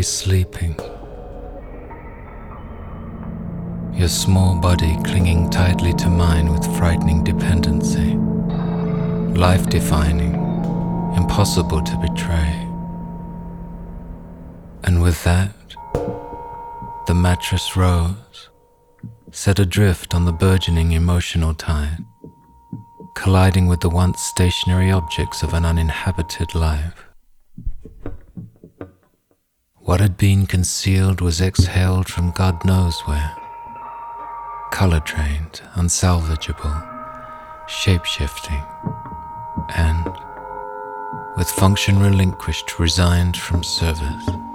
lay sleeping, your small body clinging tightly to mine with frightening dependency, life-defining, impossible to betray. And with that, the mattress rose, set adrift on the burgeoning emotional tide, colliding with the once stationary objects of an uninhabited life. What had been concealed was exhaled from God knows where, color-trained, unsalvageable, shape-shifting, and, with function relinquished, resigned from service.